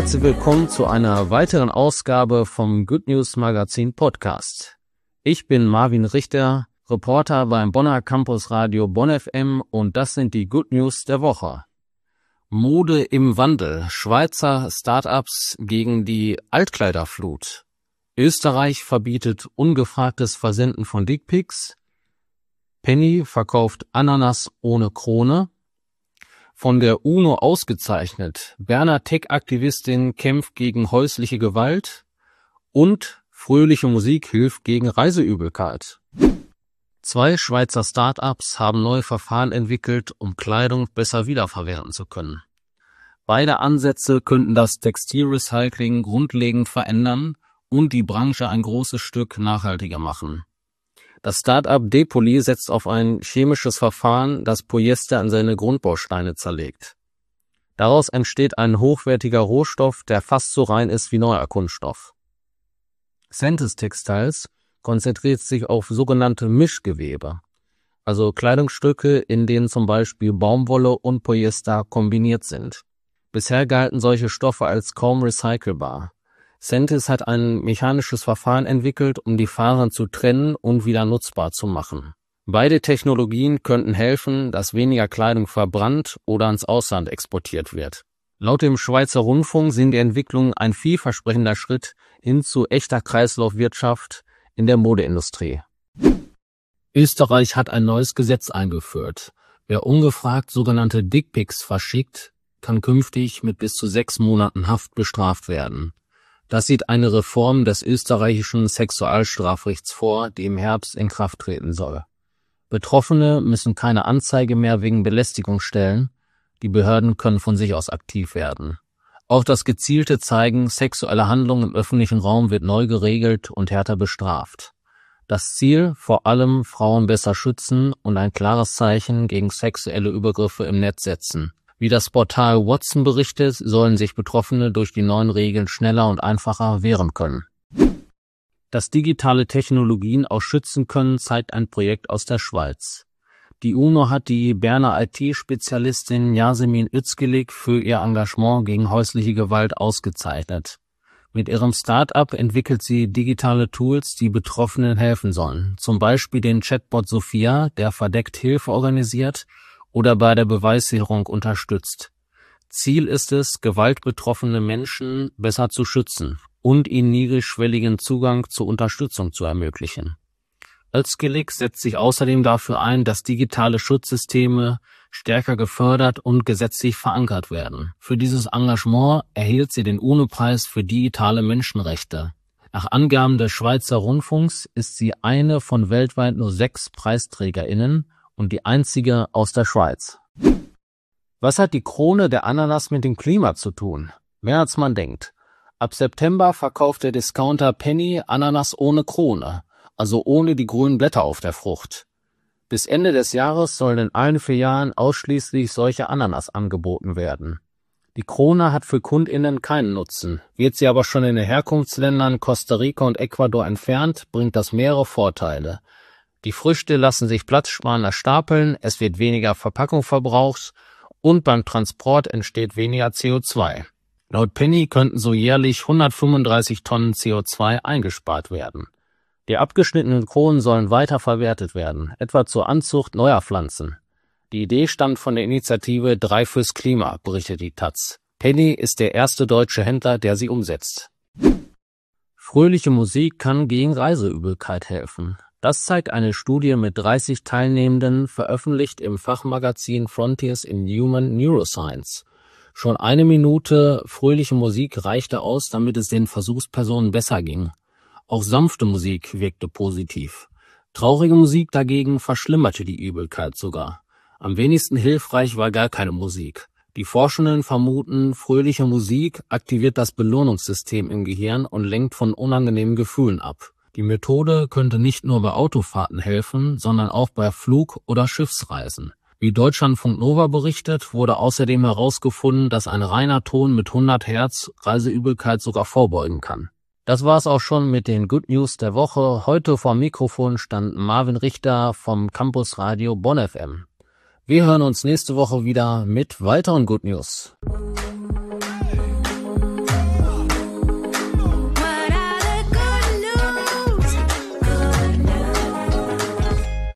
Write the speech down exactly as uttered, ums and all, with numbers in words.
herzlich willkommen zu einer weiteren Ausgabe vom Good News Magazin Podcast. Ich bin Marvin Richter, Reporter beim Bonner Campus Radio Bonn F M und das sind die Good News der Woche. Mode im Wandel. Schweizer Start-ups gegen die Altkleiderflut. Österreich verbietet ungefragtes Versenden von Dickpics. Penny verkauft Ananas ohne Krone. Von der UNO ausgezeichnet. Berner Tech-Aktivistin kämpft gegen häusliche Gewalt. Und fröhliche Musik hilft gegen Reiseübelkeit. Zwei Schweizer Start-ups haben neue Verfahren entwickelt, um Kleidung besser wiederverwerten zu können. Beide Ansätze könnten das Textilrecycling grundlegend verändern und die Branche ein großes Stück nachhaltiger machen. Das Start-up Depoly setzt auf ein chemisches Verfahren, das Polyester in seine Grundbausteine zerlegt. Daraus entsteht ein hochwertiger Rohstoff, der fast so rein ist wie neuer Kunststoff. Sentis Textiles konzentriert sich auf sogenannte Mischgewebe, also Kleidungsstücke, in denen zum Beispiel Baumwolle und Polyester kombiniert sind. Bisher galten solche Stoffe als kaum recycelbar. Sentis hat ein mechanisches Verfahren entwickelt, um die Fasern zu trennen und wieder nutzbar zu machen. Beide Technologien könnten helfen, dass weniger Kleidung verbrannt oder ans Ausland exportiert wird. Laut dem Schweizer Rundfunk sind die Entwicklungen ein vielversprechender Schritt hin zu echter Kreislaufwirtschaft in der Modeindustrie. Österreich hat ein neues Gesetz eingeführt. Wer ungefragt sogenannte Dickpics verschickt, kann künftig mit bis zu sechs Monaten Haft bestraft werden. Das sieht eine Reform des österreichischen Sexualstrafrechts vor, die im Herbst in Kraft treten soll. Betroffene müssen keine Anzeige mehr wegen Belästigung stellen, die Behörden können von sich aus aktiv werden. Auch das gezielte Zeigen sexueller Handlungen im öffentlichen Raum wird neu geregelt und härter bestraft. Das Ziel, vor allem Frauen besser schützen und ein klares Zeichen gegen sexuelle Übergriffe im Netz setzen. Wie das Portal Watson berichtet, sollen sich Betroffene durch die neuen Regeln schneller und einfacher wehren können. Dass digitale Technologien auch schützen können, zeigt ein Projekt aus der Schweiz. Die UNO hat die Berner I T-Spezialistin Yasemin Özgelik für ihr Engagement gegen häusliche Gewalt ausgezeichnet. Mit ihrem Start-up entwickelt sie digitale Tools, die Betroffenen helfen sollen. Zum Beispiel den Chatbot Sophia, der verdeckt Hilfe organisiert oder bei der Beweissicherung unterstützt. Ziel ist es, gewaltbetroffene Menschen besser zu schützen und ihnen niedrigschwelligen Zugang zur Unterstützung zu ermöglichen. Özgelik setzt sich außerdem dafür ein, dass digitale Schutzsysteme stärker gefördert und gesetzlich verankert werden. Für dieses Engagement erhielt sie den UNO-Preis für digitale Menschenrechte. Nach Angaben des Schweizer Rundfunks ist sie eine von weltweit nur sechs PreisträgerInnen und die einzige aus der Schweiz. Was hat die Krone der Ananas mit dem Klima zu tun? Mehr als man denkt. Ab September verkauft der Discounter Penny Ananas ohne Krone, also ohne die grünen Blätter auf der Frucht. Bis Ende des Jahres sollen in allen vier Jahren ausschließlich solche Ananas angeboten werden. Die Krone hat für KundInnen keinen Nutzen. Wird sie aber schon in den Herkunftsländern Costa Rica und Ecuador entfernt, bringt das mehrere Vorteile. Die Früchte lassen sich platzsparender stapeln, es wird weniger Verpackung verbraucht und beim Transport entsteht weniger C O zwei. Laut Penny könnten so jährlich hundertfünfunddreißig Tonnen C O zwei eingespart werden. Die abgeschnittenen Kronen sollen weiter verwertet werden, etwa zur Anzucht neuer Pflanzen. Die Idee stammt von der Initiative Drei fürs Klima, berichtet die Taz. Penny ist der erste deutsche Händler, der sie umsetzt. Fröhliche Musik kann gegen Reiseübelkeit helfen. Das zeigt eine Studie mit dreißig Teilnehmenden, veröffentlicht im Fachmagazin Frontiers in Human Neuroscience. Schon eine Minute fröhliche Musik reichte aus, damit es den Versuchspersonen besser ging. Auch sanfte Musik wirkte positiv. Traurige Musik dagegen verschlimmerte die Übelkeit sogar. Am wenigsten hilfreich war gar keine Musik. Die Forschenden vermuten, fröhliche Musik aktiviert das Belohnungssystem im Gehirn und lenkt von unangenehmen Gefühlen ab. Die Methode könnte nicht nur bei Autofahrten helfen, sondern auch bei Flug- oder Schiffsreisen. Wie Deutschlandfunk Nova berichtet, wurde außerdem herausgefunden, dass ein reiner Ton mit hundert Hertz Reiseübelkeit sogar vorbeugen kann. Das war's auch schon mit den Good News der Woche. Heute vor dem Mikrofon stand Marvin Richter vom Campus Radio Bonn F M. Wir hören uns nächste Woche wieder mit weiteren Good News.